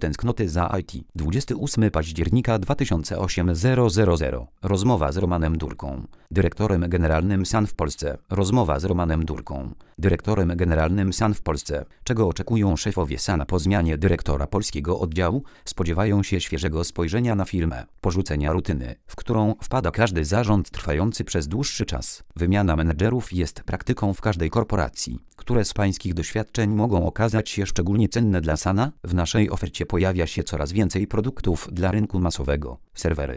tęsknoty za IT. 28 października 2008 000. Rozmowa z Romanem Durką, dyrektorem generalnym SAN w Polsce. Rozmowa z Romanem Durką, dyrektorem generalnym SAN w Polsce. Czego oczekują szefowie SAN po zmianie dyrektora polskiego oddziału? Spodziewają się świeżego spojrzenia na firmę, porzucenia rutyny, w którą wpada każdy zarząd trwający przez dłuższy czas. Wymiana menedżerów jest praktyką w każdej korporacji. Które z pańskich doświadczeń mogą okazać się szczególnie cenne dla SAN-a? W naszej ofercie pojawia się coraz więcej produktów dla rynku masowego. Serwery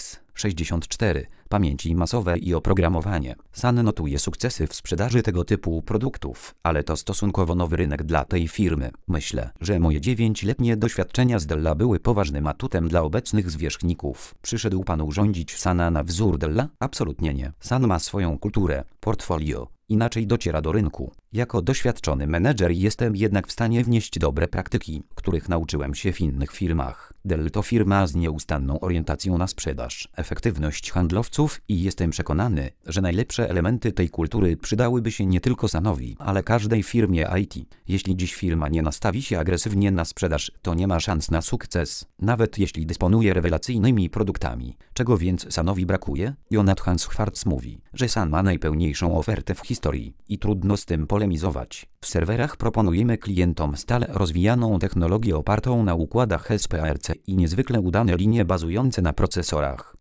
x64, pamięci masowe i oprogramowanie. SAN notuje sukcesy w sprzedaży tego typu produktów, ale to stosunkowo nowy rynek dla tej firmy. Myślę, że moje 9-letnie doświadczenia z Della były poważnym atutem dla obecnych zwierzchników. Przyszedł pan urządzić SAN-a na wzór Della? Absolutnie nie. SAN ma swoją kulturę, portfolio. Inaczej dociera do rynku. Jako doświadczony menedżer jestem jednak w stanie wnieść dobre praktyki, których nauczyłem się w innych firmach. Dell to firma z nieustanną orientacją na sprzedaż, efektywność handlowców i jestem przekonany, że najlepsze elementy tej kultury przydałyby się nie tylko SAN-owi, ale każdej firmie IT. Jeśli dziś firma nie nastawi się agresywnie na sprzedaż, to nie ma szans na sukces, nawet jeśli dysponuje rewelacyjnymi produktami. Czego więc SAN-owi brakuje? Jonathan Schwartz mówi, że SAN ma najpełniejszą ofertę w historii i trudno z tym polemizować. W serwerach proponujemy klientom stale rozwijaną technologię opartą na układach SPARC i niezwykle udane linie bazujące na procesorach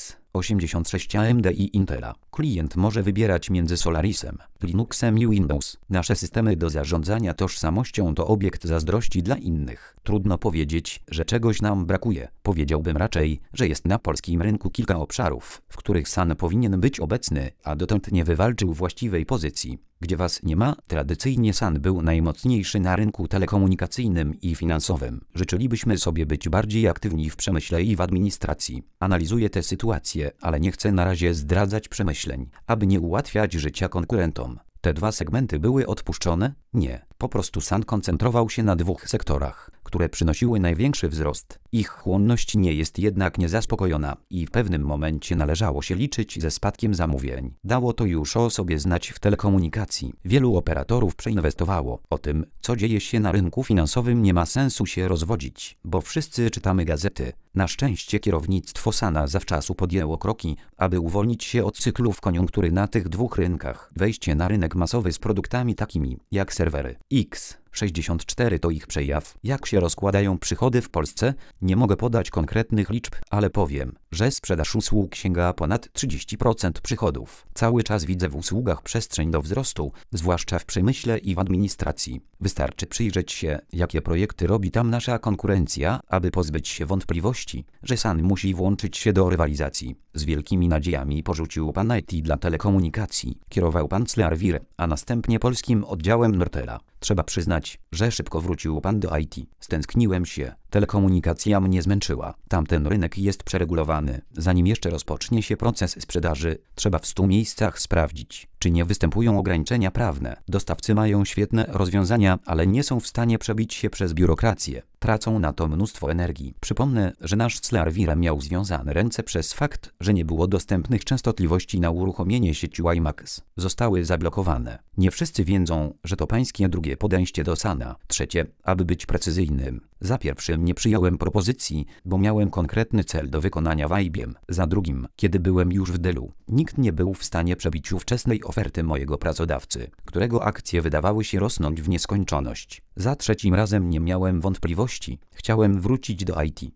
x86 AMD i Intela. Klient może wybierać między Solarisem, Linuxem i Windows. Nasze systemy do zarządzania tożsamością to obiekt zazdrości dla innych. Trudno powiedzieć, że czegoś nam brakuje. Powiedziałbym raczej, że jest na polskim rynku kilka obszarów, w których SAN powinien być obecny, a dotąd nie wywalczył właściwej pozycji. Gdzie was nie ma, tradycyjnie SAN był najmocniejszy na rynku telekomunikacyjnym i finansowym. Życzylibyśmy sobie być bardziej aktywni w przemyśle i w administracji. Analizuję tę sytuację, ale nie chcę na razie zdradzać przemyśleń, aby nie ułatwiać życia konkurentom. Te dwa segmenty były odpuszczone? Nie. Po prostu SAN koncentrował się na dwóch sektorach, które przynosiły największy wzrost. Ich chłonność nie jest jednak niezaspokojona i w pewnym momencie należało się liczyć ze spadkiem zamówień. Dało to już o sobie znać w telekomunikacji. Wielu operatorów przeinwestowało. O tym, co dzieje się na rynku finansowym, nie ma sensu się rozwodzić, bo wszyscy czytamy gazety. Na szczęście kierownictwo SAN-a zawczasu podjęło kroki, aby uwolnić się od cyklów koniunktury na tych dwóch rynkach. Wejście na rynek masowy z produktami takimi jak serwery x64 to ich przejaw. Jak się rozkładają przychody w Polsce? Nie mogę podać konkretnych liczb, ale powiem, że sprzedaż usług sięga ponad 30% przychodów. Cały czas widzę w usługach przestrzeń do wzrostu, zwłaszcza w przemyśle i w administracji. Wystarczy przyjrzeć się, jakie projekty robi tam nasza konkurencja, aby pozbyć się wątpliwości, że SAN musi włączyć się do rywalizacji. Z wielkimi nadziejami porzucił pan IT dla telekomunikacji. Kierował pan Clearwire, a następnie polskim oddziałem Nortela. Trzeba przyznać, że szybko wrócił pan do IT. Stęskniłem się. Telekomunikacja mnie zmęczyła. Tamten rynek jest przeregulowany. Zanim jeszcze rozpocznie się proces sprzedaży, trzeba w 100 miejscach sprawdzić, czy nie występują ograniczenia prawne. Dostawcy mają świetne rozwiązania, ale nie są w stanie przebić się przez biurokrację. Tracą na to mnóstwo energii. Przypomnę, że nasz Clearwire miał związane ręce przez fakt, że nie było dostępnych częstotliwości na uruchomienie sieci WiMAX. Zostały zablokowane. Nie wszyscy wiedzą, że to pańskie drugie podejście do SAN-a. Trzecie, aby być precyzyjnym. Za pierwszym nie przyjąłem propozycji, bo miałem konkretny cel do wykonania w IBM. Za drugim, kiedy byłem już w Dellu, nikt nie był w stanie przebić ówczesnej oferty mojego pracodawcy, którego akcje wydawały się rosnąć w nieskończoność. Za trzecim razem nie miałem wątpliwości. Chciałem wrócić do IT.